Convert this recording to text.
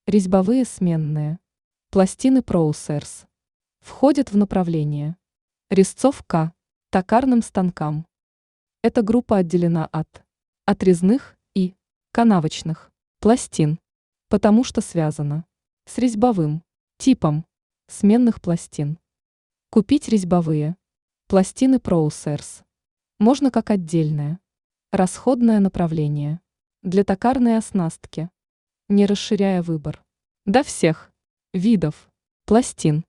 Резьбовые сменные. Пластины Проусерс. Входят в направление резцов К. Токарным станкам. Эта группа отделена от отрезных и канавочных пластин, потому что связана с резьбовым типом сменных пластин. Купить резьбовые пластины Проусерс можно как отдельное расходное направление для токарной оснастки, не расширяя выбор до всех видов пластин.